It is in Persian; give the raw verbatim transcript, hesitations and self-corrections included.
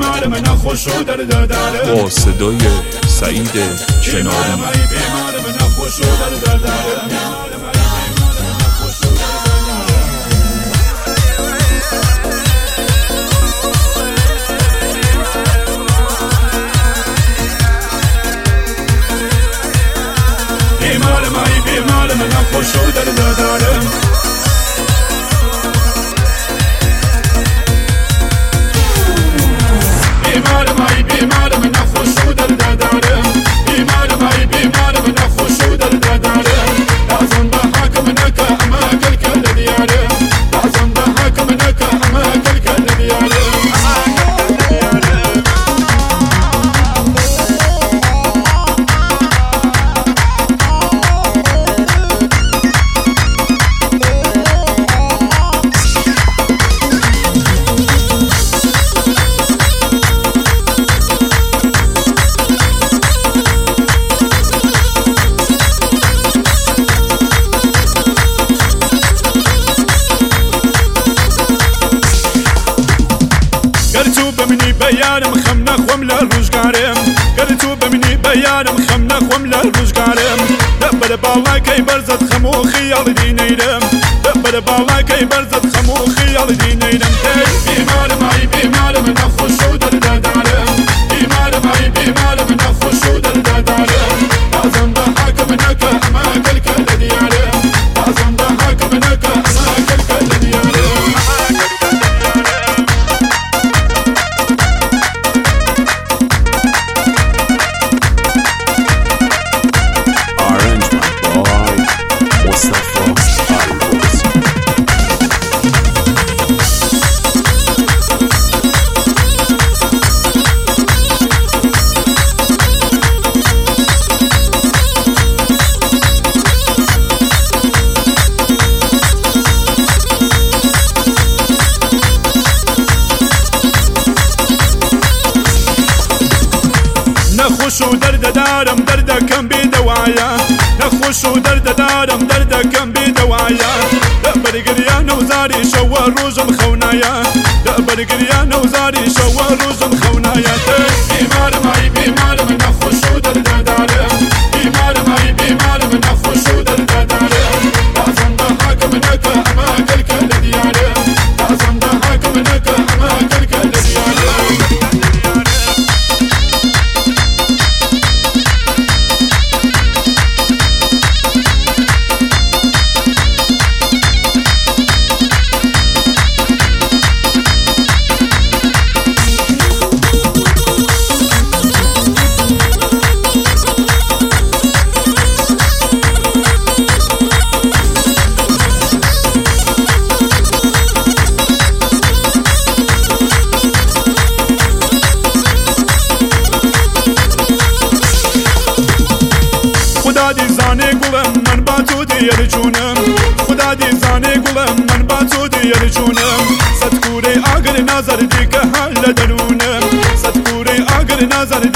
بیمار من خوش و درد دارم با صدای سعید کناری. بیمار من خوش و درد دارم بیمار من بیمار من خوش و درد دارم بیمار من بیمار من خوش و درد دارم بیمار من بیمار من خوش و درد دارم لازم به حکم نکه اما کل کل دیاره لازم به حکم نکه اما کل کل دیاره قرتو بمني بيانم خم نخوم للرزقارم قرتو بمني بيانم خم نخوم للرزقارم دبر بالا كي برزت خمو خيال دينيرم دبر بالا كي برزت خمو خيال دينيرم بيمار معي بيمار من خوش و درد دارم بيمار معي بيمار من خوش و درد دارم لازم به حكم نكه اما كل كل ديارم لازم به حكم نكه اما كل كل ديارم نخوش و درد دارم درد کم بی دوایا نخوش و درد دارم درد کم بی دوایا دبر گریان و زاری شو روزم خونایا دبر گریان و زاری شو روزم خونایا بیمار مای بیمار من نخوش و درد دارم بیمار مای بیمار من نخوش و درد دارم لازم به حکم نکه اما کل کل دیارم لازم به حکم نکه اما کل کل دیارم خدا دی زانه گلم من با تو دیر جونم خدا دی زانه گلم من با تو دیر جونم صد کوره آگر نظر دی که حال درونم صد کوره آگر نظر